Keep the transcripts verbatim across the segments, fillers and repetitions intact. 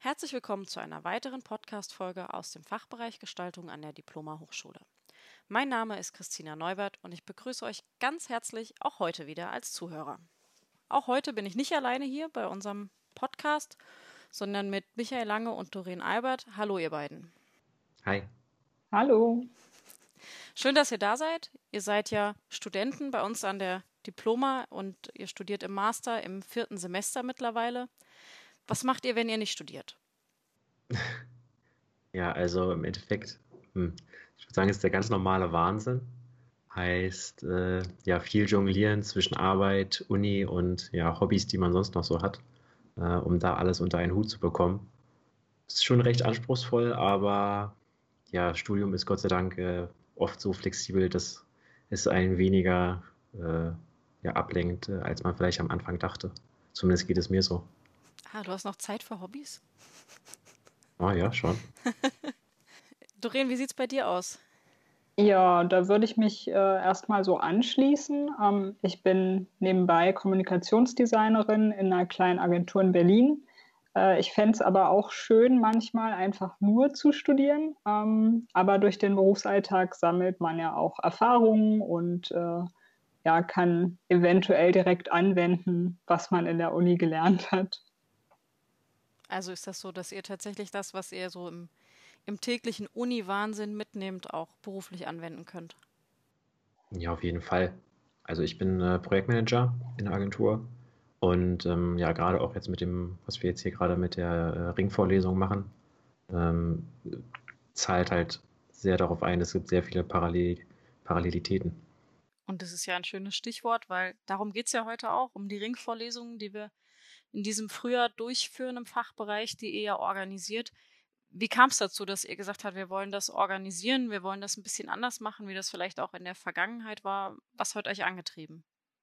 Herzlich willkommen zu einer weiteren Podcast-Folge aus dem Fachbereich Gestaltung an der Diploma Hochschule. Mein Name ist Christina Neubert und ich begrüße euch ganz herzlich auch heute wieder als Zuhörer. Auch heute bin ich nicht alleine hier bei unserem Podcast, sondern mit Michael Lange und Doreen Albert. Hallo ihr beiden. Hi. Hallo. Schön, dass ihr da seid. Ihr seid ja Studenten bei uns an der Diploma und ihr studiert im Master im vierten Semester mittlerweile. Was macht ihr, wenn ihr nicht studiert? Ja, also im Endeffekt, hm, ich würde sagen, es ist der ganz normale Wahnsinn. Heißt, äh, ja, viel jonglieren zwischen Arbeit, Uni und ja, Hobbys, die man sonst noch so hat, äh, um da alles unter einen Hut zu bekommen. Ist schon recht anspruchsvoll, aber ja, Studium ist Gott sei Dank äh, oft so flexibel, dass es einen weniger äh, ja, ablenkt, äh, als man vielleicht am Anfang dachte. Zumindest geht es mir so. Ah, du hast noch Zeit für Hobbys? Oh ja, schon. Doreen, wie sieht's bei dir aus? Ja, da würde ich mich äh, erstmal so anschließen. Ähm, ich bin nebenbei Kommunikationsdesignerin in einer kleinen Agentur in Berlin. Äh, ich fände es aber auch schön, manchmal einfach nur zu studieren. Ähm, aber durch den Berufsalltag sammelt man ja auch Erfahrungen und äh, ja, kann eventuell direkt anwenden, was man in der Uni gelernt hat. Also ist das so, dass ihr tatsächlich das, was ihr so im, im täglichen Uni-Wahnsinn mitnehmt, auch beruflich anwenden könnt? Ja, auf jeden Fall. Also ich bin äh, Projektmanager in der Agentur und ähm, ja, gerade auch jetzt mit dem, was wir jetzt hier gerade mit der äh, Ringvorlesung machen, ähm, zahlt halt sehr darauf ein, es gibt sehr viele Parallel Parallelitäten. Und das ist ja ein schönes Stichwort, weil darum geht es ja heute auch, um die Ringvorlesungen, die wir in diesem Frühjahr durchführen im Fachbereich, die ihr ja organisiert. Wie kam es dazu, dass ihr gesagt habt, wir wollen das organisieren, wir wollen das ein bisschen anders machen, wie das vielleicht auch in der Vergangenheit war? Was hat euch angetrieben?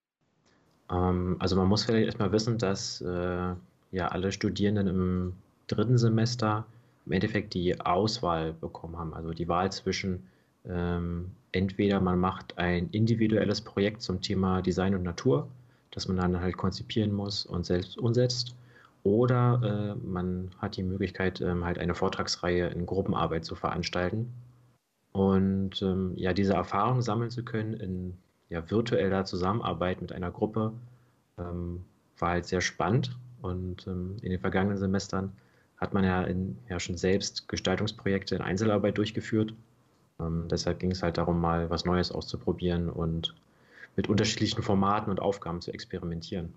Ähm, also man muss vielleicht erstmal wissen, dass äh, ja alle Studierenden im dritten Semester im Endeffekt die Auswahl bekommen haben. Also die Wahl zwischen ähm, entweder man macht ein individuelles Projekt zum Thema Design und Natur, das man dann halt konzipieren muss und selbst umsetzt, oder äh, man hat die Möglichkeit, ähm, halt eine Vortragsreihe in Gruppenarbeit zu veranstalten. Und ähm, ja, diese Erfahrung sammeln zu können in ja, virtueller Zusammenarbeit mit einer Gruppe, ähm, war halt sehr spannend. Und ähm, in den vergangenen Semestern hat man ja, in, ja schon selbst Gestaltungsprojekte in Einzelarbeit durchgeführt. Ähm, deshalb ging es halt darum, mal was Neues auszuprobieren und mit unterschiedlichen Formaten und Aufgaben zu experimentieren.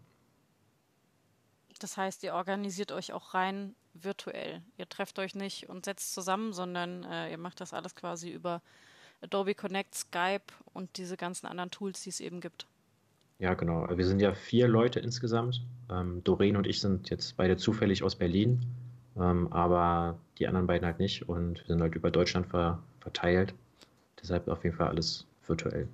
Das heißt, ihr organisiert euch auch rein virtuell. Ihr trefft euch nicht und setzt zusammen, sondern äh, ihr macht das alles quasi über Adobe Connect, Skype und diese ganzen anderen Tools, die es eben gibt. Ja, genau. Wir sind ja vier Leute insgesamt. Ähm, Doreen und ich sind jetzt beide zufällig aus Berlin, ähm, aber die anderen beiden halt nicht und wir sind halt über Deutschland ver verteilt. Deshalb auf jeden Fall alles virtuell.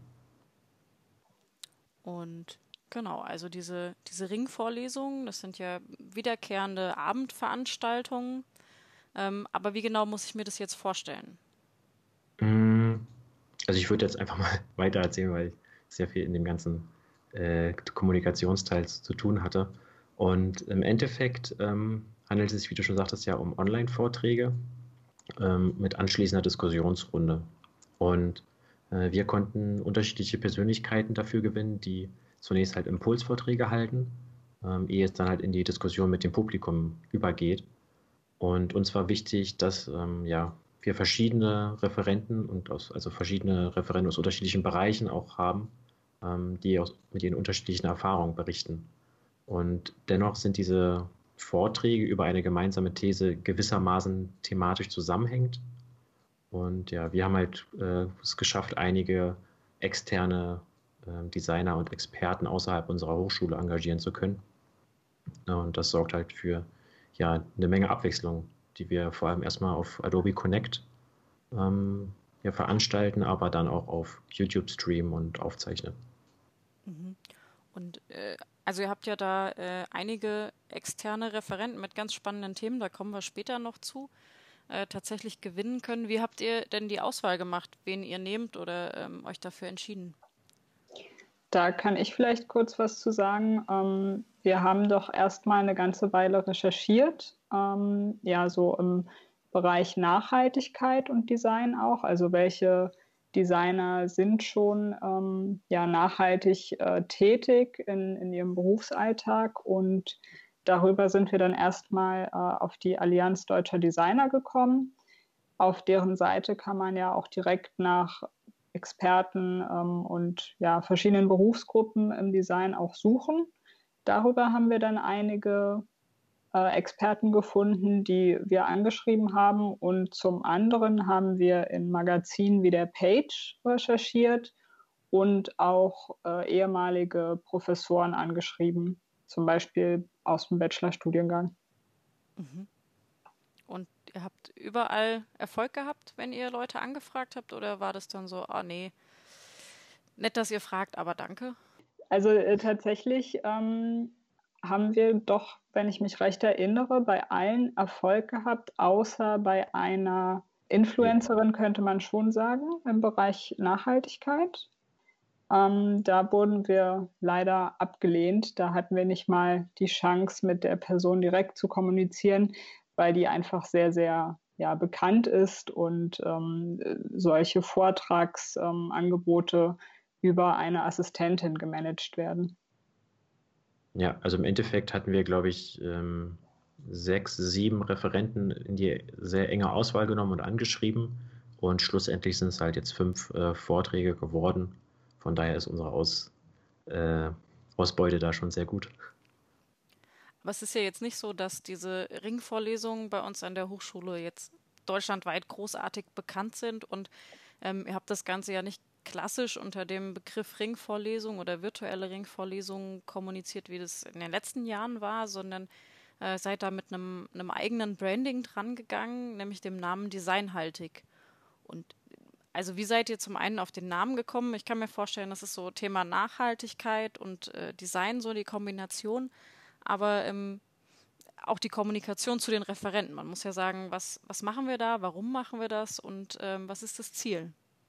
Und genau, also diese, diese Ringvorlesungen, das sind ja wiederkehrende Abendveranstaltungen. Ähm, aber wie genau muss ich mir das jetzt vorstellen? Mm, Also ich würde jetzt einfach mal weiter erzählen, weil ich sehr viel in dem ganzen äh, Kommunikationsteil zu tun hatte. Und im Endeffekt ähm, handelt es sich, wie du schon sagtest, ja um Online-Vorträge ähm, mit anschließender Diskussionsrunde. Und äh, wir konnten unterschiedliche Persönlichkeiten dafür gewinnen, die zunächst halt Impulsvorträge halten, ähm, ehe es dann halt in die Diskussion mit dem Publikum übergeht. Und uns war wichtig, dass ähm, ja, wir verschiedene Referenten und aus, also verschiedene Referenten aus unterschiedlichen Bereichen auch haben, ähm, die aus, mit ihren unterschiedlichen Erfahrungen berichten. Und dennoch sind diese Vorträge über eine gemeinsame These gewissermaßen thematisch zusammenhängend. Und ja, wir haben halt äh, es geschafft, einige externe äh, Designer und Experten außerhalb unserer Hochschule engagieren zu können. Und das sorgt halt für ja, eine Menge Abwechslung, die wir vor allem erstmal auf Adobe Connect ähm, ja, veranstalten, aber dann auch auf YouTube streamen und aufzeichnen. Mhm. Und äh, also ihr habt ja da äh, einige externe Referenten mit ganz spannenden Themen, da kommen wir später noch zu, äh, tatsächlich gewinnen können. Wie habt ihr denn die Auswahl gemacht, wen ihr nehmt oder ähm, euch dafür entschieden? Da kann ich vielleicht kurz was zu sagen. Ähm, wir haben doch erstmal eine ganze Weile recherchiert, ähm, ja, so im Bereich Nachhaltigkeit und Design auch. Also welche Designer sind schon ähm, ja, nachhaltig äh, tätig in, in ihrem Berufsalltag, und darüber sind wir dann erstmal äh, auf die Allianz Deutscher Designer gekommen. Auf deren Seite kann man ja auch direkt nach Experten ähm, und ja, verschiedenen Berufsgruppen im Design auch suchen. Darüber haben wir dann einige äh, Experten gefunden, die wir angeschrieben haben. Und zum anderen haben wir in Magazinen wie der Page recherchiert und auch äh, ehemalige Professoren angeschrieben, zum Beispiel aus dem Bachelorstudiengang. Mhm. Und ihr habt überall Erfolg gehabt, wenn ihr Leute angefragt habt, oder war das dann so, ah nee, nett, dass ihr fragt, aber danke? Also äh, tatsächlich ähm, haben wir doch, wenn ich mich recht erinnere, bei allen Erfolg gehabt, außer bei einer Influencerin, könnte man schon sagen, im Bereich Nachhaltigkeit. Ähm, da wurden wir leider abgelehnt. Da hatten wir nicht mal die Chance, mit der Person direkt zu kommunizieren, weil die einfach sehr, sehr ja, bekannt ist und ähm, solche Vortragsangebote ähm, über eine Assistentin gemanagt werden. Ja, also im Endeffekt hatten wir, glaube ich, ähm, sechs, sieben Referenten in die sehr enge Auswahl genommen und angeschrieben. Und schlussendlich sind es halt jetzt fünf äh, Vorträge geworden. Von daher ist unsere Aus, äh, Ausbeute da schon sehr gut. Aber es ist ja jetzt nicht so, dass diese Ringvorlesungen bei uns an der Hochschule jetzt deutschlandweit großartig bekannt sind, und ähm, ihr habt das Ganze ja nicht klassisch unter dem Begriff Ringvorlesung oder virtuelle Ringvorlesung kommuniziert, wie das in den letzten Jahren war, sondern äh, seid da mit einem, einem eigenen Branding dran gegangen, nämlich dem Namen Designhaltig. Und also wie seid ihr zum einen auf den Namen gekommen? Ich kann mir vorstellen, das ist so Thema Nachhaltigkeit und äh, Design, so die Kombination, aber ähm, auch die Kommunikation zu den Referenten. Man muss ja sagen, was, was machen wir da, warum machen wir das und ähm, was ist das Ziel?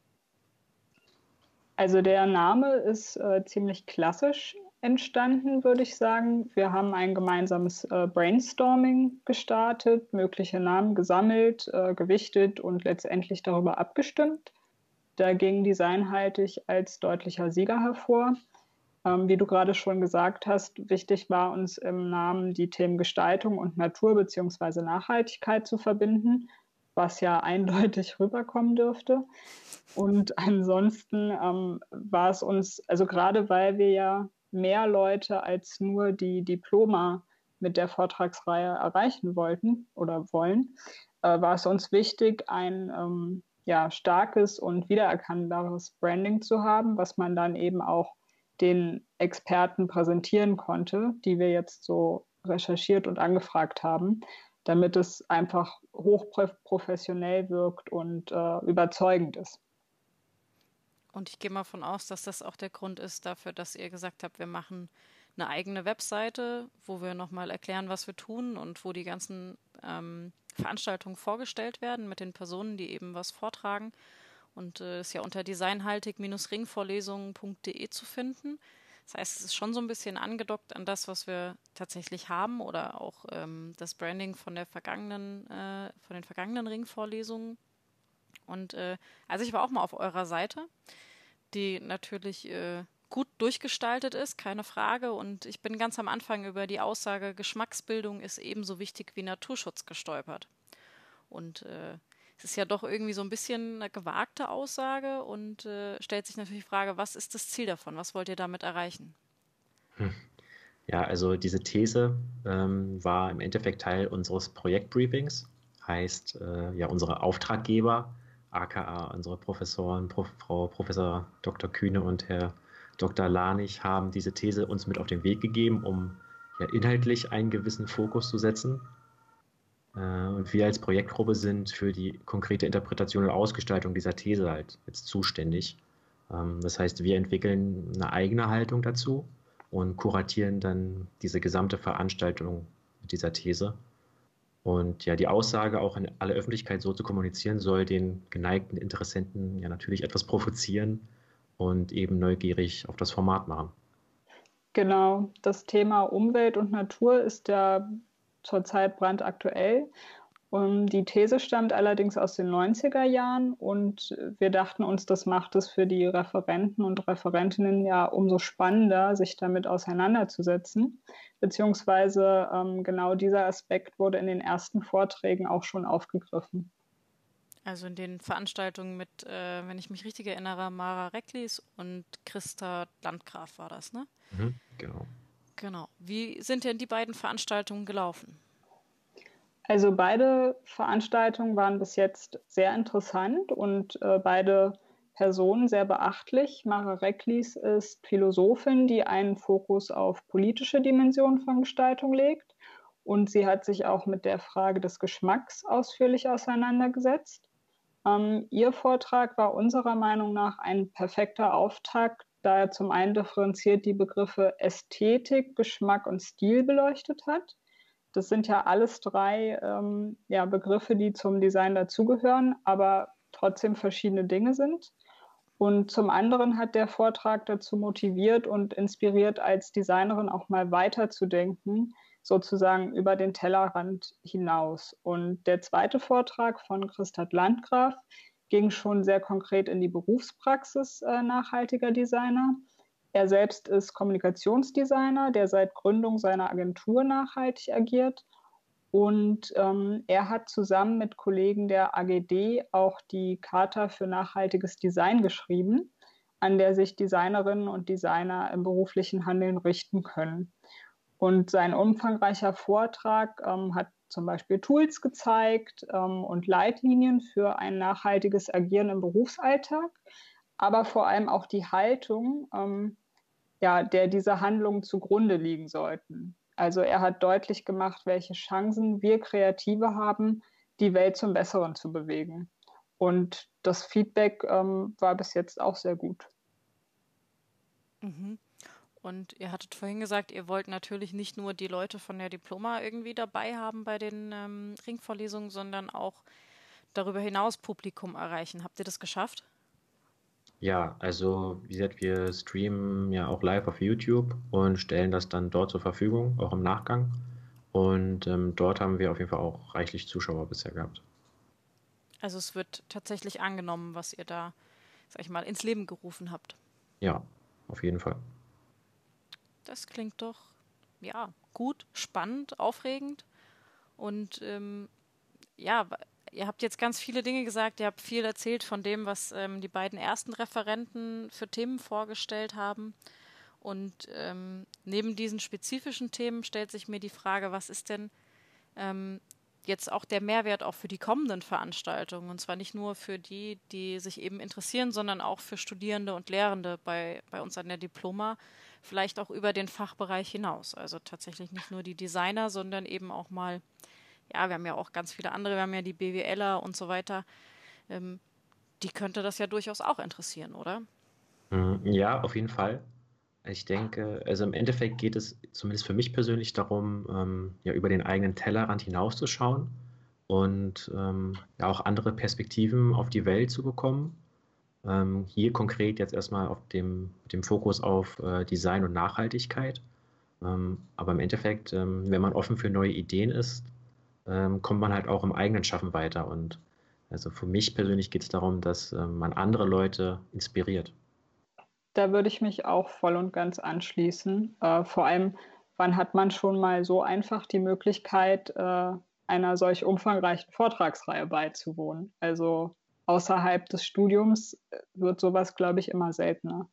Also der Name ist äh, ziemlich klassisch entstanden, würde ich sagen. Wir haben ein gemeinsames äh, Brainstorming gestartet, mögliche Namen gesammelt, äh, gewichtet und letztendlich darüber abgestimmt. Da ging Designhaltig als deutlicher Sieger hervor. Ähm, wie du gerade schon gesagt hast, wichtig war uns im Namen die Themen Gestaltung und Natur bzw. Nachhaltigkeit zu verbinden, was ja eindeutig rüberkommen dürfte. Und ansonsten ähm, war es uns, also gerade weil wir ja mehr Leute als nur die Diploma mit der Vortragsreihe erreichen wollten oder wollen, äh, war es uns wichtig, ein ähm, ja, starkes und wiedererkennbares Branding zu haben, was man dann eben auch den Experten präsentieren konnte, die wir jetzt so recherchiert und angefragt haben, damit es einfach hochprofessionell wirkt und äh, überzeugend ist. Und ich gehe mal von aus, dass das auch der Grund ist dafür, dass ihr gesagt habt, wir machen eine eigene Webseite, wo wir nochmal erklären, was wir tun und wo die ganzen ähm, Veranstaltungen vorgestellt werden mit den Personen, die eben was vortragen. Und äh, ist ja unter designhaltig-ringvorlesungen punkt de zu finden. Das heißt, es ist schon so ein bisschen angedockt an das, was wir tatsächlich haben, oder auch ähm, das Branding von der vergangenen, äh, von den vergangenen Ringvorlesungen. Und äh, also ich war auch mal auf eurer Seite, die natürlich äh, gut durchgestaltet ist, keine Frage. Und ich bin ganz am Anfang über die Aussage, Geschmacksbildung ist ebenso wichtig wie Naturschutz gestolpert. Und äh, es ist ja doch irgendwie so ein bisschen eine gewagte Aussage und äh, stellt sich natürlich die Frage, was ist das Ziel davon? Was wollt ihr damit erreichen? Hm. Ja, also diese These ähm, war im Endeffekt Teil unseres Projektbriefings. Heißt, äh, ja, unsere Auftraggeber, aka unsere Professoren, Prof, Frau Professor Doktor Kühne und Herr Doktor Lanich, haben diese These uns mit auf den Weg gegeben, um ja inhaltlich einen gewissen Fokus zu setzen. Äh, und wir als Projektgruppe sind für die konkrete Interpretation und Ausgestaltung dieser These halt jetzt zuständig. Ähm, das heißt, wir entwickeln eine eigene Haltung dazu und kuratieren dann diese gesamte Veranstaltung mit dieser These. Und ja, die Aussage auch an alle Öffentlichkeit so zu kommunizieren, soll den geneigten Interessenten ja natürlich etwas provozieren und eben neugierig auf das Format machen. Genau, das Thema Umwelt und Natur ist ja zurzeit brandaktuell. Und die These stammt allerdings aus den neunziger Jahren und wir dachten uns, das macht es für die Referenten und Referentinnen ja umso spannender, sich damit auseinanderzusetzen. Beziehungsweise ähm, genau dieser Aspekt wurde in den ersten Vorträgen auch schon aufgegriffen. Also in den Veranstaltungen mit, äh, wenn ich mich richtig erinnere, Mara Recklis und Christa Landgraf war das, ne? Mhm, genau. Genau. Wie sind denn die beiden Veranstaltungen gelaufen? Also beide Veranstaltungen waren bis jetzt sehr interessant und äh, beide Personen sehr beachtlich. Mara Recklis ist Philosophin, die einen Fokus auf politische Dimensionen von Gestaltung legt. Und sie hat sich auch mit der Frage des Geschmacks ausführlich auseinandergesetzt. Ähm, ihr Vortrag war unserer Meinung nach ein perfekter Auftakt, da er zum einen differenziert die Begriffe Ästhetik, Geschmack und Stil beleuchtet hat. Das sind ja alles drei ähm, ja, Begriffe, die zum Design dazugehören, aber trotzdem verschiedene Dinge sind. Und zum anderen hat der Vortrag dazu motiviert und inspiriert, als Designerin auch mal weiterzudenken, sozusagen über den Tellerrand hinaus. Und der zweite Vortrag von Christa Landgraf ging schon sehr konkret in die Berufspraxis äh, nachhaltiger Designer. Er selbst ist Kommunikationsdesigner, der seit Gründung seiner Agentur nachhaltig agiert. Und ähm, er hat zusammen mit Kollegen der A G D auch die Charta für nachhaltiges Design geschrieben, an der sich Designerinnen und Designer im beruflichen Handeln richten können. Und sein umfangreicher Vortrag ähm, hat zum Beispiel Tools gezeigt ähm, und Leitlinien für ein nachhaltiges Agieren im Berufsalltag, aber vor allem auch die Haltung, ähm, ja, der diese Handlungen zugrunde liegen sollten. Also er hat deutlich gemacht, welche Chancen wir Kreative haben, die Welt zum Besseren zu bewegen. Und das Feedback ähm, war bis jetzt auch sehr gut. Mhm. Und ihr hattet vorhin gesagt, ihr wollt natürlich nicht nur die Leute von der Diploma irgendwie dabei haben bei den ähm, Ringvorlesungen, sondern auch darüber hinaus Publikum erreichen. Habt ihr das geschafft? Ja, also wie gesagt, wir streamen ja auch live auf YouTube und stellen das dann dort zur Verfügung, auch im Nachgang. Und ähm, dort haben wir auf jeden Fall auch reichlich Zuschauer bisher gehabt. Also es wird tatsächlich angenommen, was ihr da, sag ich mal, ins Leben gerufen habt. Ja, auf jeden Fall. Das klingt doch, ja, gut, spannend, aufregend. Und ähm, ja, ihr habt jetzt ganz viele Dinge gesagt, ihr habt viel erzählt von dem, was ähm, die beiden ersten Referenten für Themen vorgestellt haben. Und ähm, neben diesen spezifischen Themen stellt sich mir die Frage, was ist denn ähm, jetzt auch der Mehrwert auch für die kommenden Veranstaltungen? Und zwar nicht nur für die, die sich eben interessieren, sondern auch für Studierende und Lehrende bei, bei uns an der Diploma, vielleicht auch über den Fachbereich hinaus. Also tatsächlich nicht nur die Designer, sondern eben auch mal, ja, wir haben ja auch ganz viele andere, wir haben ja die BWLer und so weiter. Ähm, die könnte das ja durchaus auch interessieren, oder? Mhm, ja, auf jeden Fall. Ich denke, also im Endeffekt geht es zumindest für mich persönlich darum, ähm, ja, über den eigenen Tellerrand hinauszuschauen und ähm, ja, auch andere Perspektiven auf die Welt zu bekommen. Ähm, hier konkret jetzt erstmal auf dem, mit dem Fokus auf äh, Design und Nachhaltigkeit. Ähm, aber im Endeffekt, ähm, wenn man offen für neue Ideen ist, ähm, kommt man halt auch im eigenen Schaffen weiter. Und also für mich persönlich geht es darum, dass ähm, man andere Leute inspiriert. Da würde ich mich auch voll und ganz anschließen. Äh, vor allem, wann hat man schon mal so einfach die Möglichkeit, äh, einer solch umfangreichen Vortragsreihe beizuwohnen? Also außerhalb des Studiums äh, wird sowas, glaube ich, immer seltener.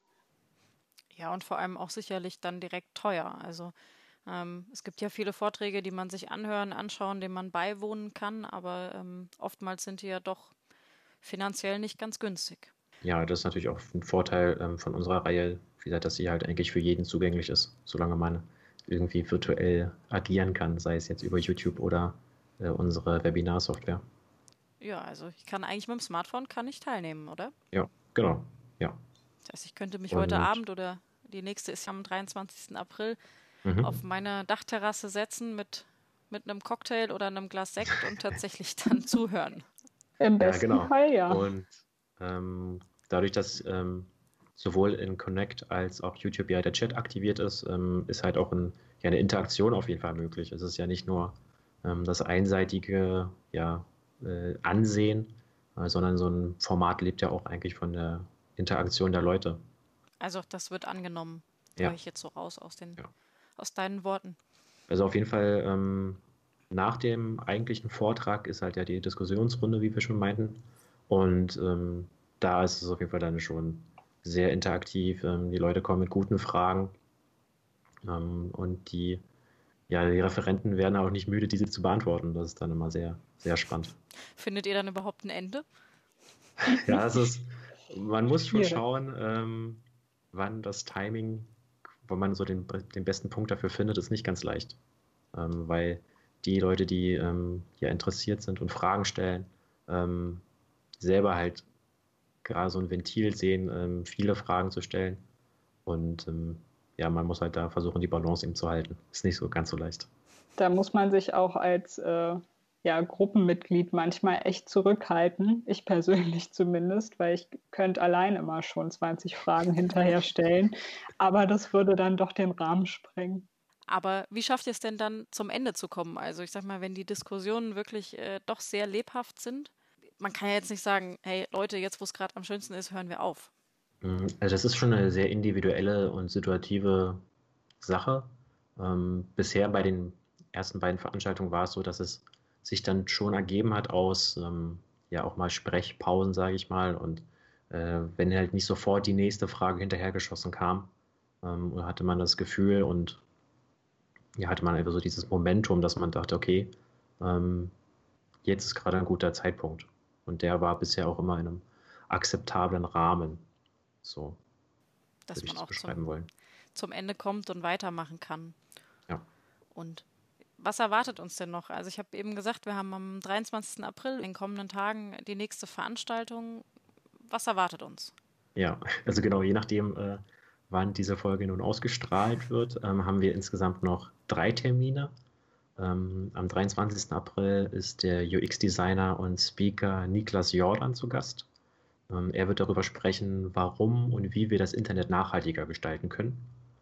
Ja, und vor allem auch sicherlich dann direkt teuer. Also ähm, es gibt ja viele Vorträge, die man sich anhören, anschauen, denen man beiwohnen kann, aber ähm, oftmals sind die ja doch finanziell nicht ganz günstig. Ja, das ist natürlich auch ein Vorteil ähm, von unserer Reihe, wie gesagt, dass sie halt eigentlich für jeden zugänglich ist, solange man irgendwie virtuell agieren kann, sei es jetzt über YouTube oder äh, unsere Webinarsoftware. Ja, also ich kann eigentlich mit dem Smartphone kann ich teilnehmen, oder? Ja, genau. Ja. Das heißt, ich könnte mich heute Und Abend oder die nächste ist ja am dreiundzwanzigsten April mhm. auf meine Dachterrasse setzen mit, mit einem Cocktail oder einem Glas Sekt und tatsächlich dann zuhören. Im Ja, besten genau. Fall ja. Und ähm, dadurch, dass ähm, sowohl in Connect als auch YouTube ja der Chat aktiviert ist, ähm, ist halt auch ein, ja, eine Interaktion auf jeden Fall möglich. Es ist ja nicht nur ähm, das einseitige ja, äh, Ansehen, äh, sondern so ein Format lebt ja auch eigentlich von der Interaktion der Leute. Also das wird angenommen, höre Ja, ich jetzt so raus aus den, ja. aus deinen Worten. Also auf jeden Fall ähm, nach dem eigentlichen Vortrag ist halt ja die Diskussionsrunde, wie wir schon meinten. Und ähm, da ist es auf jeden Fall dann schon sehr interaktiv. Ähm, die Leute kommen mit guten Fragen ähm, und die, ja, die Referenten werden auch nicht müde, diese zu beantworten. Das ist dann immer sehr, sehr spannend. Findet ihr dann überhaupt ein Ende? Ja, es ist, man muss schon Schwierig. schauen, ähm, wann das Timing, wann man so den, den besten Punkt dafür findet, ist nicht ganz leicht. Ähm, weil die Leute, die ähm, ja interessiert sind und Fragen stellen, ähm, selber halt gerade so ein Ventil sehen, ähm, viele Fragen zu stellen. Und ähm, ja, man muss halt da versuchen, die Balance eben zu halten. Ist nicht so ganz so leicht. Da muss man sich auch als äh, ja, Gruppenmitglied manchmal echt zurückhalten. Ich persönlich zumindest, weil ich könnte allein immer schon zwanzig Fragen hinterher stellen. Aber das würde dann doch den Rahmen sprengen. Aber wie schafft ihr es denn dann zum Ende zu kommen? Also ich sag mal, wenn die Diskussionen wirklich äh, doch sehr lebhaft sind, man kann ja jetzt nicht sagen, hey Leute, jetzt wo es gerade am schönsten ist, hören wir auf. Mm, Also das ist schon eine sehr individuelle und situative Sache. Ähm, bisher bei den ersten beiden Veranstaltungen war es so, dass es sich dann schon ergeben hat aus ähm, ja auch mal Sprechpausen, sage ich mal. Und äh, wenn halt nicht sofort die nächste Frage hinterhergeschossen kam, ähm, hatte man das Gefühl und ja, hatte man einfach so dieses Momentum, dass man dachte, okay, ähm, jetzt ist gerade ein guter Zeitpunkt. Und der war bisher auch immer in einem akzeptablen Rahmen. So Dass würde ich man das auch zum, beschreiben wollen. zum Ende kommt und weitermachen kann. Ja. Und was erwartet uns denn noch? Also ich habe eben gesagt, wir haben am dreiundzwanzigsten April in den kommenden Tagen die nächste Veranstaltung. Was erwartet uns? Ja, also genau, je nachdem, äh, wann diese Folge nun ausgestrahlt wird, ähm, haben wir insgesamt noch drei Termine. Ähm, am dreiundzwanzigsten April ist der U X-Designer und Speaker Niklas Jordan zu Gast. Ähm, er wird darüber sprechen, warum und wie wir das Internet nachhaltiger gestalten können.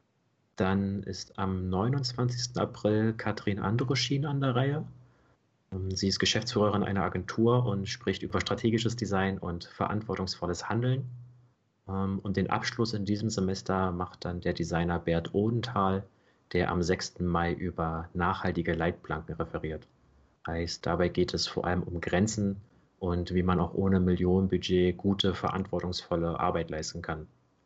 Dann ist am neunundzwanzigsten April Katrin Andruschin an der Reihe. Ähm, Sie ist Geschäftsführerin einer Agentur und spricht über strategisches Design und verantwortungsvolles Handeln. Ähm, Und den Abschluss in diesem Semester macht dann der Designer Bert Odenthal, der am sechsten Mai über nachhaltige Leitplanken referiert. Heißt, dabei geht es vor allem um Grenzen und wie man auch ohne Millionenbudget gute, verantwortungsvolle Arbeit leisten kann.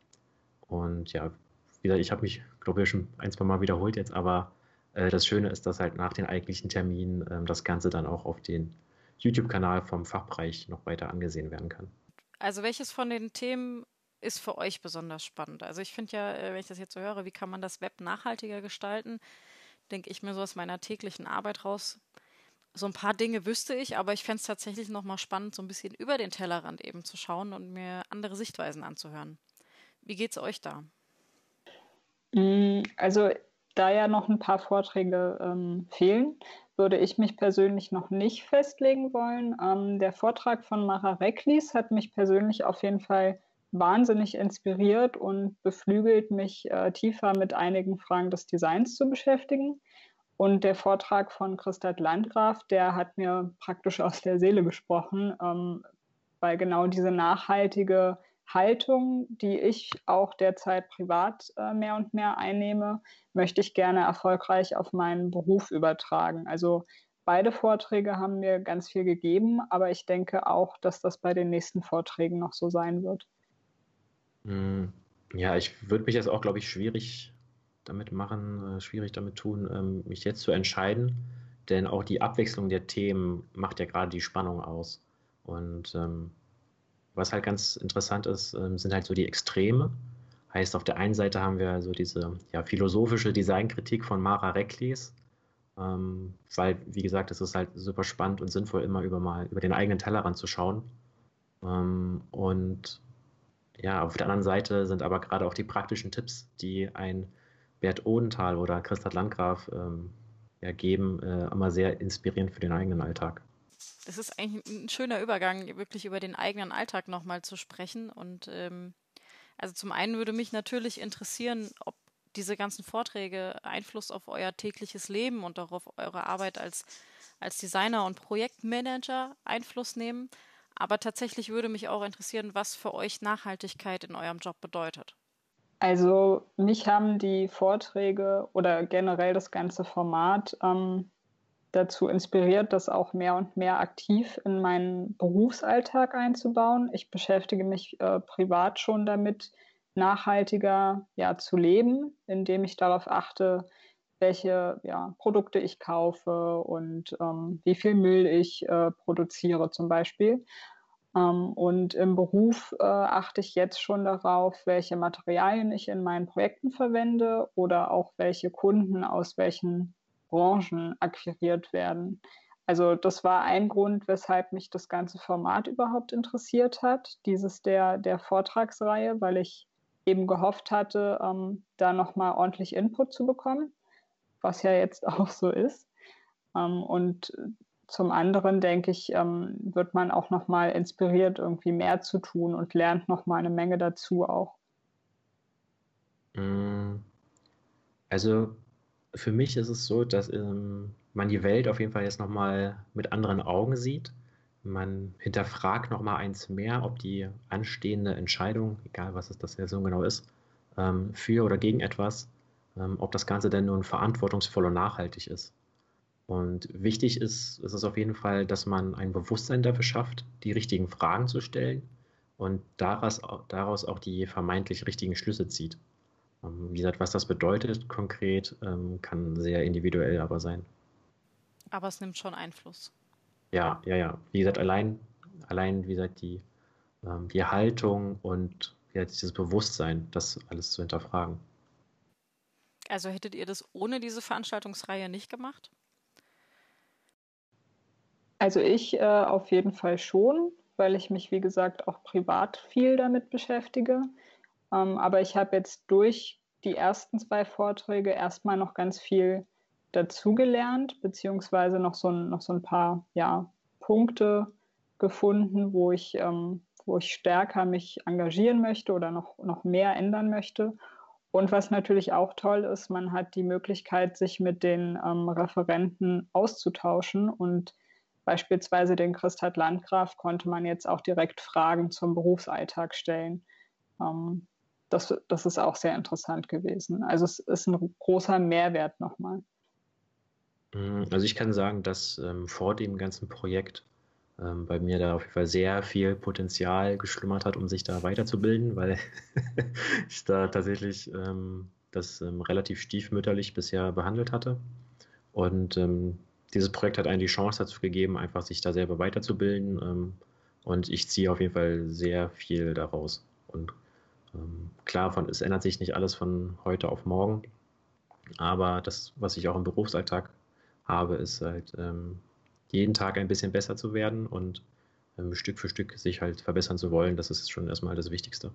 Und ja, wieder, ich habe mich, glaube ich, schon ein, zwei Mal wiederholt jetzt, aber äh, das Schöne ist, dass halt nach den eigentlichen Terminen ähm, das Ganze dann auch auf den YouTube-Kanal vom Fachbereich noch weiter angesehen werden kann. Also welches von den Themen ist für euch besonders spannend? Also ich finde ja, äh, wenn ich das jetzt so höre, wie kann man das Web nachhaltiger gestalten, denke ich mir so aus meiner täglichen Arbeit raus. So ein paar Dinge wüsste ich, aber ich fände es tatsächlich nochmal spannend, so ein bisschen über den Tellerrand eben zu schauen und mir andere Sichtweisen anzuhören. Wie geht's euch da? Mm, Also da ja noch ein paar Vorträge ähm, fehlen, würde ich mich persönlich noch nicht festlegen wollen. Ähm, der Vortrag von Mara Reklis hat mich persönlich auf jeden Fall wahnsinnig inspiriert und beflügelt, mich äh, tiefer mit einigen Fragen des Designs zu beschäftigen. Und der Vortrag von Christa Landgraf, der hat mir praktisch aus der Seele gesprochen, ähm, weil genau diese nachhaltige Haltung, die ich auch derzeit privat äh, mehr und mehr einnehme, möchte ich gerne erfolgreich auf meinen Beruf übertragen. Also beide Vorträge haben mir ganz viel gegeben, aber ich denke auch, dass das bei den nächsten Vorträgen noch so sein wird. Mm, Ja, ich würde mich jetzt auch, glaube ich, schwierig damit machen, äh, schwierig damit tun, ähm, mich jetzt zu entscheiden, denn auch die Abwechslung der Themen macht ja gerade die Spannung aus. Und ähm, was halt ganz interessant ist, ähm, sind halt so die Extreme. Heißt, auf der einen Seite haben wir so diese ja, philosophische Designkritik von Mara Reklis, ähm, weil, wie gesagt, es ist halt super spannend und sinnvoll, immer über mal über den eigenen Tellerrand zu schauen. Ähm, und ja, auf der anderen Seite sind aber gerade auch die praktischen Tipps, die ein Bert Odenthal oder Christa Landgraf ähm, ja, geben, äh, immer sehr inspirierend für den eigenen Alltag. Das ist eigentlich ein schöner Übergang, wirklich über den eigenen Alltag nochmal zu sprechen. Und ähm, Also zum einen würde mich natürlich interessieren, ob diese ganzen Vorträge Einfluss auf euer tägliches Leben und auch auf eure Arbeit als, als Designer und Projektmanager Einfluss nehmen. Aber tatsächlich würde mich auch interessieren, was für euch Nachhaltigkeit in eurem Job bedeutet. Also mich haben die Vorträge oder generell das ganze Format ähm, dazu inspiriert, das auch mehr und mehr aktiv in meinen Berufsalltag einzubauen. Ich beschäftige mich äh, privat schon damit, nachhaltiger ja, zu leben, indem ich darauf achte, welche ja, Produkte ich kaufe und ähm, wie viel Müll ich äh, produziere zum Beispiel. Ähm, und im Beruf äh, achte ich jetzt schon darauf, welche Materialien ich in meinen Projekten verwende oder auch welche Kunden aus welchen Branchen akquiriert werden. Also das war ein Grund, weshalb mich das ganze Format überhaupt interessiert hat, dieses der, der Vortragsreihe, weil ich eben gehofft hatte, ähm, da nochmal ordentlich Input zu bekommen, was ja jetzt auch so ist. Ähm, und zum anderen, denke ich, ähm, wird man auch nochmal inspiriert, irgendwie mehr zu tun und lernt nochmal eine Menge dazu auch. Mm, Also für mich ist es so, dass ähm, man die Welt auf jeden Fall jetzt nochmal mit anderen Augen sieht. Man hinterfragt nochmal eins mehr, ob die anstehende Entscheidung, egal was es das ja so genau ist, ähm, für oder gegen etwas, ähm, ob das Ganze denn nun verantwortungsvoll und nachhaltig ist. Und wichtig ist, ist es auf jeden Fall, dass man ein Bewusstsein dafür schafft, die richtigen Fragen zu stellen und daraus, daraus auch die vermeintlich richtigen Schlüsse zieht. Ähm, Wie gesagt, was das bedeutet konkret, ähm, kann sehr individuell aber sein. Aber es nimmt schon Einfluss. Ja, ja, ja. Wie gesagt, allein, allein, wie gesagt, die, ähm, die Haltung und wie gesagt, dieses Bewusstsein, das alles zu hinterfragen. Also hättet ihr das ohne diese Veranstaltungsreihe nicht gemacht? Also ich äh, auf jeden Fall schon, weil ich mich, wie gesagt, auch privat viel damit beschäftige. Ähm, aber ich habe jetzt durch die ersten zwei Vorträge erstmal noch ganz viel dazugelernt, beziehungsweise noch so ein, noch so ein paar ja, Punkte gefunden, wo ich, ähm, wo ich stärker mich engagieren möchte oder noch, noch mehr ändern möchte. Und was natürlich auch toll ist, man hat die Möglichkeit, sich mit den ähm, Referenten auszutauschen. Und beispielsweise den Christhat Landgraf konnte man jetzt auch direkt Fragen zum Berufsalltag stellen. Ähm, das, das ist auch sehr interessant gewesen. Also es ist ein großer Mehrwert nochmal. Mm, Also ich kann sagen, dass ähm, vor dem ganzen Projekt ähm, bei mir da auf jeden Fall sehr viel Potenzial geschlummert hat, um sich da weiterzubilden, weil ich da tatsächlich ähm, das ähm, relativ stiefmütterlich bisher behandelt hatte. Und ähm, dieses Projekt hat einem die Chance dazu gegeben, einfach sich da selber weiterzubilden. Ähm, und ich ziehe auf jeden Fall sehr viel daraus. Und ähm, klar, von, es ändert sich nicht alles von heute auf morgen. Aber das, was ich auch im Berufsalltag habe, ist halt ähm, jeden Tag ein bisschen besser zu werden und ähm, Stück für Stück sich halt verbessern zu wollen. Das ist schon erstmal das Wichtigste.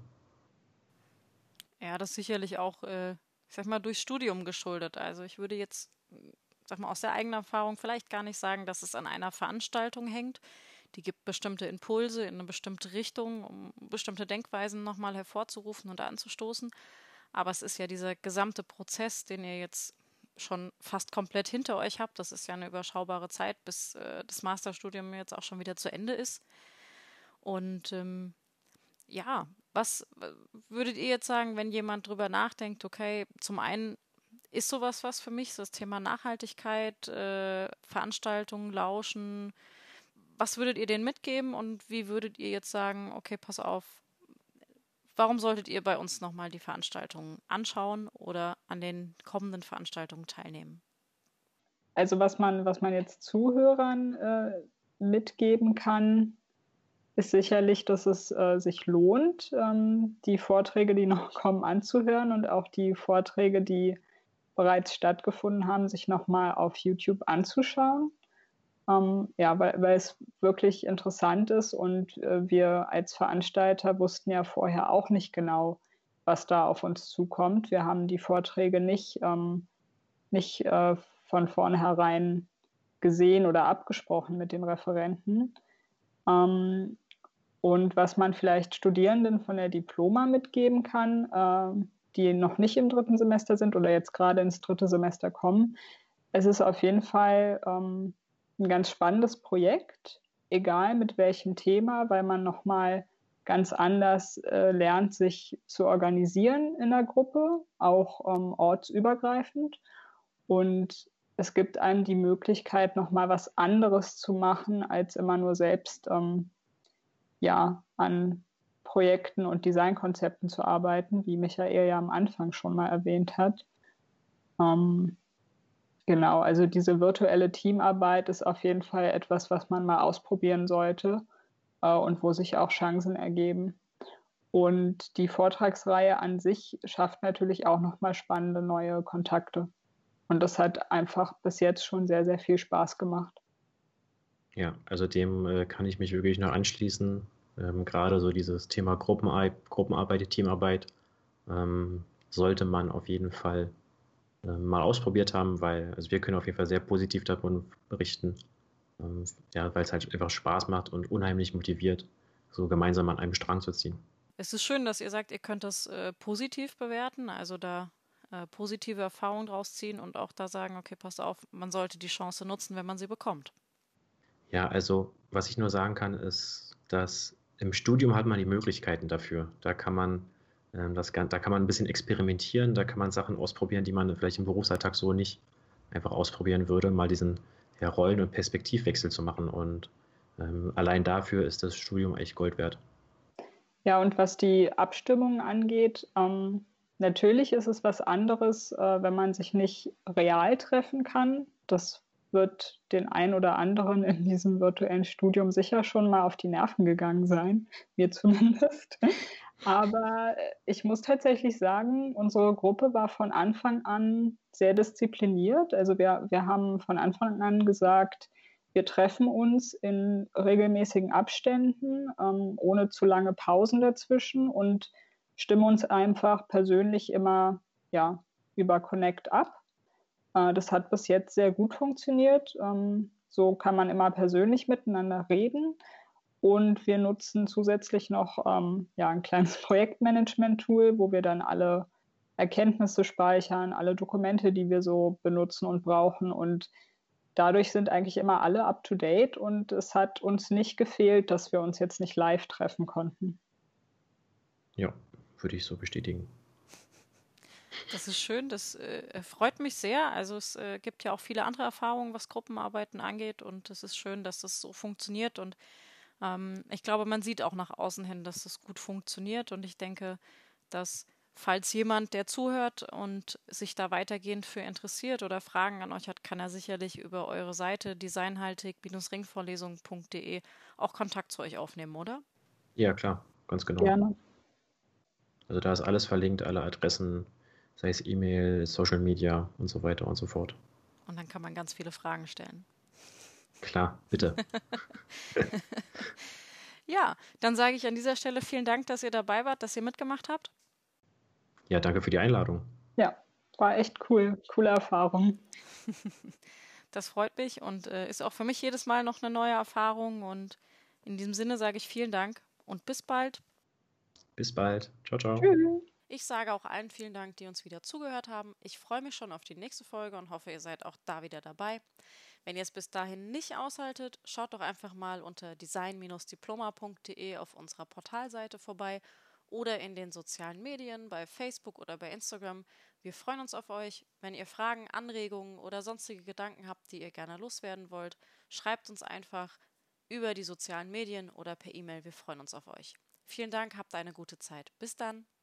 Ja, das sicherlich auch, äh, ich sag mal, durch Studium geschuldet. Also ich würde jetzt, sag mal, aus der eigenen Erfahrung vielleicht gar nicht sagen, dass es an einer Veranstaltung hängt. Die gibt bestimmte Impulse in eine bestimmte Richtung, um bestimmte Denkweisen nochmal hervorzurufen und anzustoßen. Aber es ist ja dieser gesamte Prozess, den ihr jetzt schon fast komplett hinter euch habt. Das ist ja eine überschaubare Zeit, bis äh, das Masterstudium jetzt auch schon wieder zu Ende ist. Und ähm, ja, was äh, würdet ihr jetzt sagen, wenn jemand drüber nachdenkt, okay, zum einen ist sowas was für mich, so das Thema Nachhaltigkeit, äh, Veranstaltungen, Lauschen, was würdet ihr denen mitgeben und wie würdet ihr jetzt sagen, okay, pass auf, warum solltet ihr bei uns nochmal die Veranstaltungen anschauen oder an den kommenden Veranstaltungen teilnehmen? Also was man, was man jetzt Zuhörern äh, mitgeben kann, ist sicherlich, dass es äh, sich lohnt, ähm, die Vorträge, die noch kommen, anzuhören und auch die Vorträge, die bereits stattgefunden haben, sich nochmal auf YouTube anzuschauen. Ähm, ja, weil, weil es wirklich interessant ist und äh, wir als Veranstalter wussten ja vorher auch nicht genau, was da auf uns zukommt. Wir haben die Vorträge nicht, ähm, nicht äh, von vornherein gesehen oder abgesprochen mit den Referenten. Ähm, Und was man vielleicht Studierenden von der Diploma mitgeben kann, äh, die noch nicht im dritten Semester sind oder jetzt gerade ins dritte Semester kommen, es ist auf jeden Fall ähm, ein ganz spannendes Projekt, egal mit welchem Thema, weil man nochmal ganz anders äh, lernt, sich zu organisieren in der Gruppe, auch ähm, ortsübergreifend. Und es gibt einem die Möglichkeit, nochmal was anderes zu machen, als immer nur selbst ähm, ja, an Projekten und Designkonzepten zu arbeiten, wie Michael ja am Anfang schon mal erwähnt hat. Ähm, genau, also diese virtuelle Teamarbeit ist auf jeden Fall etwas, was man mal ausprobieren sollte äh, und wo sich auch Chancen ergeben. Und die Vortragsreihe an sich schafft natürlich auch nochmal spannende neue Kontakte. Und das hat einfach bis jetzt schon sehr, sehr viel Spaß gemacht. Ja, also dem äh, kann ich mich wirklich nur anschließen. Ähm, gerade so dieses Thema Gruppenarbeit, Gruppenarbeit, Teamarbeit ähm, sollte man auf jeden Fall äh, mal ausprobiert haben, weil also wir können auf jeden Fall sehr positiv davon berichten, ähm, ja, weil es halt einfach Spaß macht und unheimlich motiviert, so gemeinsam an einem Strang zu ziehen. Es ist schön, dass ihr sagt, ihr könnt das äh, positiv bewerten, also da äh, positive Erfahrungen draus ziehen und auch da sagen, okay, passt auf, man sollte die Chance nutzen, wenn man sie bekommt. Ja, also was ich nur sagen kann, ist, dass im Studium hat man die Möglichkeiten dafür. Da kann man ähm, das, gan- da kann man ein bisschen experimentieren, da kann man Sachen ausprobieren, die man vielleicht im Berufsalltag so nicht einfach ausprobieren würde, mal diesen ja, Rollen- und Perspektivwechsel zu machen. Und ähm, allein dafür ist das Studium echt Gold wert. Ja, und was die Abstimmung angeht, ähm, natürlich ist es was anderes, äh, wenn man sich nicht real treffen kann. Das wird den einen oder anderen in diesem virtuellen Studium sicher schon mal auf die Nerven gegangen sein, mir zumindest. Aber äh, ich muss tatsächlich sagen, unsere Gruppe war von Anfang an sehr diszipliniert. Also wir, wir haben von Anfang an gesagt, wir treffen uns in regelmäßigen Abständen, ähm, ohne zu lange Pausen dazwischen und stimmen uns einfach persönlich immer ja, über Connect ab. Äh, das hat bis jetzt sehr gut funktioniert. Ähm, so kann man immer persönlich miteinander reden. Und wir nutzen zusätzlich noch ähm, ja, ein kleines Projektmanagement-Tool, wo wir dann alle Erkenntnisse speichern, alle Dokumente, die wir so benutzen und brauchen. Und dadurch sind eigentlich immer alle up-to-date und es hat uns nicht gefehlt, dass wir uns jetzt nicht live treffen konnten. Ja, würde ich so bestätigen. Das ist schön, das äh, freut mich sehr. Also es äh, gibt ja auch viele andere Erfahrungen, was Gruppenarbeiten angeht und es ist schön, dass das so funktioniert und ähm, ich glaube, man sieht auch nach außen hin, dass das gut funktioniert und ich denke, dass falls jemand, der zuhört und sich da weitergehend für interessiert oder Fragen an euch hat, kann er sicherlich über eure Seite designhaltig-ringvorlesung punkt de auch Kontakt zu euch aufnehmen, oder? Ja, klar, ganz genau. Gerne. Also da ist alles verlinkt, alle Adressen, sei es E-Mail, Social Media und so weiter und so fort. Und dann kann man ganz viele Fragen stellen. Klar, bitte. Ja, dann sage ich an dieser Stelle vielen Dank, dass ihr dabei wart, dass ihr mitgemacht habt. Ja, danke für die Einladung. Ja, war echt cool. Coole Erfahrung. Das freut mich und äh, ist auch für mich jedes Mal noch eine neue Erfahrung. Und in diesem Sinne sage ich vielen Dank und bis bald. Bis bald. Ciao, ciao. Tschüss. Ich sage auch allen vielen Dank, die uns wieder zugehört haben. Ich freue mich schon auf die nächste Folge und hoffe, ihr seid auch da wieder dabei. Wenn ihr es bis dahin nicht aushaltet, schaut doch einfach mal unter design-diploma punkt de auf unserer Portalseite vorbei oder in den sozialen Medien, bei Facebook oder bei Instagram. Wir freuen uns auf euch. Wenn ihr Fragen, Anregungen oder sonstige Gedanken habt, die ihr gerne loswerden wollt, schreibt uns einfach über die sozialen Medien oder per E-Mail. Wir freuen uns auf euch. Vielen Dank, habt eine gute Zeit. Bis dann.